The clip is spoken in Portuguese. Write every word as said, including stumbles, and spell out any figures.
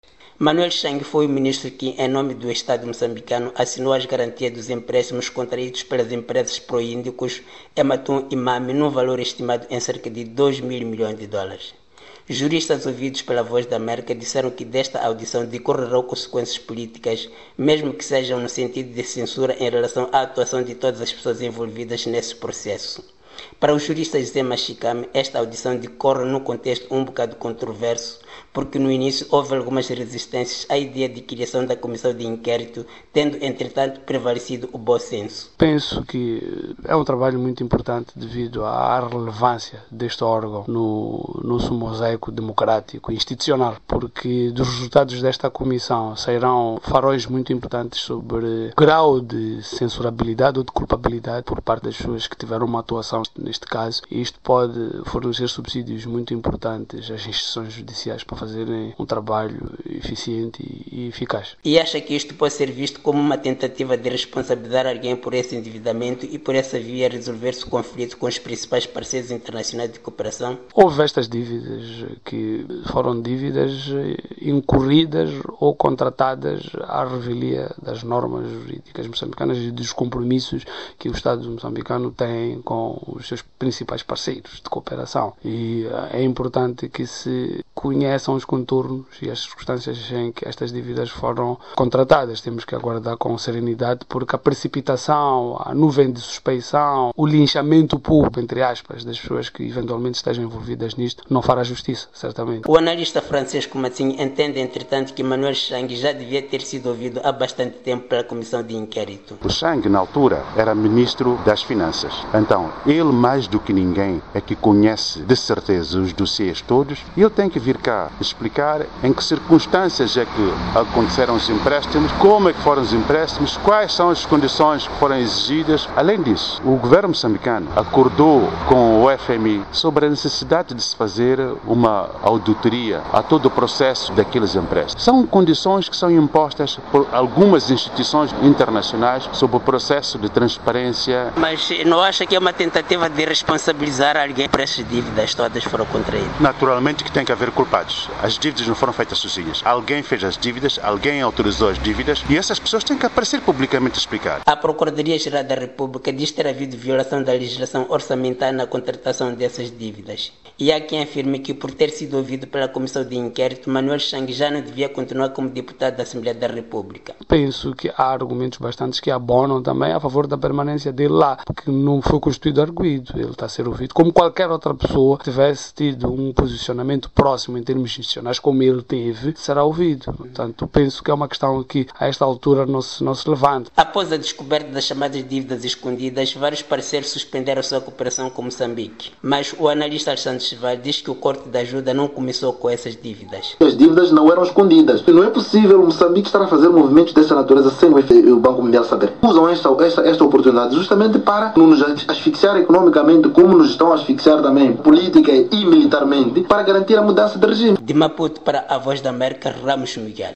Manuel Chang foi o ministro que, em nome do Estado moçambicano, assinou as garantias dos empréstimos contraídos pelas empresas Proíndicos, Ematum e Mami, num valor estimado em cerca de dois mil milhões de dólares. Juristas ouvidos pela Voz da América disseram que desta audição decorrerão consequências políticas, mesmo que sejam no sentido de censura em relação à atuação de todas as pessoas envolvidas nesse processo. Para o jurista José Machicame, esta audição decorre num contexto um bocado controverso, porque no início houve algumas resistências à ideia de criação da comissão de inquérito, tendo, entretanto, prevalecido o bom senso. Penso que é um trabalho muito importante devido à relevância deste órgão no nosso mosaico democrático e institucional, porque dos resultados desta comissão sairão faróis muito importantes sobre o grau de censurabilidade ou de culpabilidade por parte das pessoas que tiveram uma atuação neste caso, e isto pode fornecer subsídios muito importantes às instituições judiciais para fazerem um trabalho eficiente e eficaz. E acha que isto pode ser visto como uma tentativa de responsabilizar alguém por esse endividamento e por essa via resolver-se o conflito com os principais parceiros internacionais de cooperação? Houve estas dívidas que foram dívidas incorridas ou contratadas à revelia das normas jurídicas moçambicanas e dos compromissos que o Estado moçambicano tem com os seus principais parceiros de cooperação. E é importante que se conheçam os contornos e as circunstâncias em que estas dívidas foram contratadas. Temos que aguardar com serenidade, porque a precipitação, a nuvem de suspeição, o linchamento público, entre aspas, das pessoas que eventualmente estejam envolvidas nisto, não fará justiça, certamente. O analista Francisco Matinho entende, entretanto, que Manuel Chang já devia ter sido ouvido há bastante tempo pela comissão de inquérito. O Chang, na altura, era ministro das Finanças. Então, ele, mais do que ninguém, é que conhece de certeza os dossiês todos, e ele tem que vir cá explicar em que circunstâncias é que aconteceram os empréstimos, como é que foram os empréstimos, quais são as condições que foram exigidas. Além disso, o governo moçambicano acordou com o F M I sobre a necessidade de se fazer uma auditoria a todo o processo daqueles empréstimos. São condições que são impostas por algumas instituições internacionais sobre o processo de transparência. Mas não acha que é uma tentativa de responsabilizar alguém por essas dívidas todas foram contraídas? Naturalmente que tem que haver culpados. As dívidas não foram feitas sozinhas. Alguém fez as dívidas, alguém autorizou as dívidas, e essas pessoas têm que aparecer publicamente a explicar. A Procuradoria-Geral da República diz ter havido violação da legislação orçamentária na contratação dessas dívidas. E há quem afirme que, por ter sido ouvido pela comissão de inquérito, Manuel Chang já não devia continuar como deputado da Assembleia da República. Penso que há argumentos bastantes que abonam também a favor da permanência dele lá, porque não foi constituído arguido. Ele está a ser ouvido como qualquer outra pessoa que tivesse tido um posicionamento próximo em termos institucionais, como ele teve, será ouvido. Portanto, penso que é uma questão que a esta altura não se, não se levanta. Após a descoberta das chamadas dívidas escondidas, vários parceiros suspenderam sua cooperação com Moçambique. Mas o analista Alexandre Chival diz que o corte da ajuda não começou com essas dívidas. As dívidas não eram escondidas. Não é possível Moçambique estar a fazer movimentos dessa natureza sem o Banco Mundial saber. Usam esta, esta, esta oportunidade justamente para não nos asfixiar economicamente, como nos estão a asfixiar também política e militarmente, para garantir a mudança de regime. De Maputo para a Voz da América, Ramos Miguel.